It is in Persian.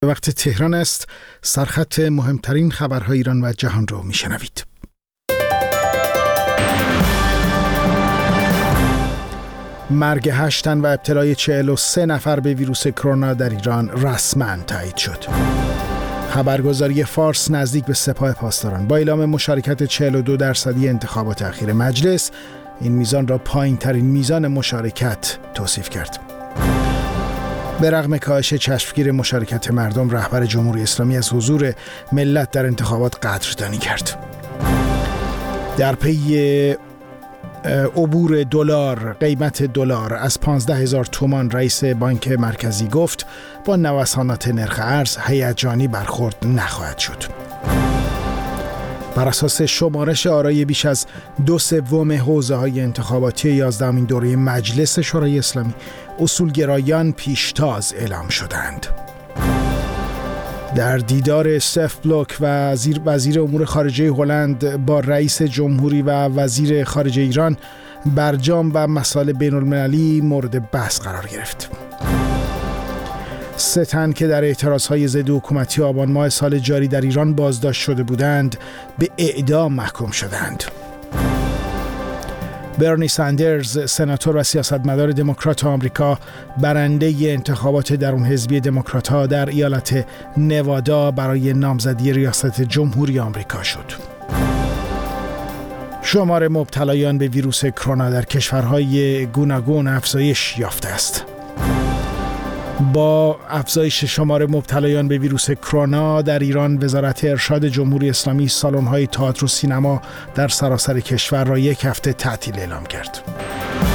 وقت تهران است. سرخط مهمترین خبرهای ایران و جهان رو میشنوید. مرگ 8 تن و ابتلای 43 نفر به ویروس کرونا در ایران رسما تایید شد. خبرگزاری فارس نزدیک به سپاه پاسداران با اعلام مشارکت 42% انتخابات اخیر مجلس این میزان را پایین ترین میزان مشارکت توصیف کرد. به رغم کاهش چشمگیر مشارکت مردم، رهبر جمهوری اسلامی از حضور ملت در انتخابات قدردانی کرد. در پی عبور دلار، قیمت دلار از 15,000 تومان، رئیس بانک مرکزی گفت با نوسانات نرخ ارز هیجانی برخورد نخواهد شد. بر اساس شمارش آرای بیش از 2/3 حوزه‌های انتخاباتی 11مین دوره مجلس شورای اسلامی، اصولگرایان پیشتاز اعلام شدند. در دیدار استف بلوک و وزیر امور خارجه هلند با رئیس جمهوری و وزیر خارجه ایران، برجام و مسائل بین المللی مورد بحث قرار گرفت. 3 تن که در اعتراضهای ضد حکومتی آبان ماه سال جاری در ایران بازداشت شده بودند به اعدام محکوم شدند. برنی ساندرز، سناتور و سیاستمدار دموکرات آمریکا، برنده انتخابات درون حزبی دموکرات‌ها در ایالت نوادا برای نامزدی ریاست جمهوری آمریکا شد. شمار مبتلایان به ویروس کرونا در کشورهای گوناگون افزایش یافته است. با افزایش شمار مبتلایان به ویروس کرونا در ایران، وزارت ارشاد جمهوری اسلامی سالن‌های تئاتر و سینما در سراسر کشور را 1 هفته تعطیل اعلام کرد.